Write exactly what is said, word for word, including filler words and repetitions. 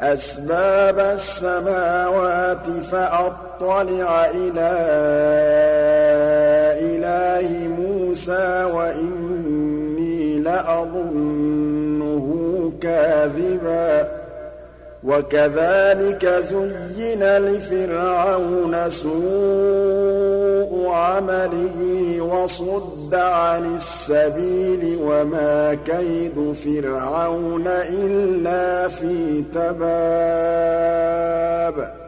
أسباب السماوات فأطلع إلى إله موسى وإني لأظنه كاذبا وكذلك زين لفرعون سوء عمله وصد عن السبيل وما كيد فرعون إلا في تباب